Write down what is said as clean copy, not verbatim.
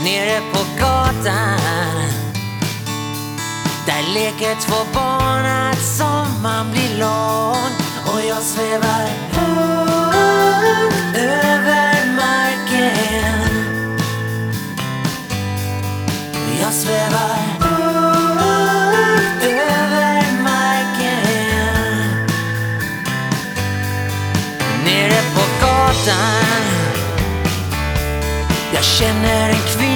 Nere på gatan, där leker två barn att sommaren blir lång. Och jag svävar högt över marken. Jag svävar högt över marken. Nere på gatan, jag känner en kvinna.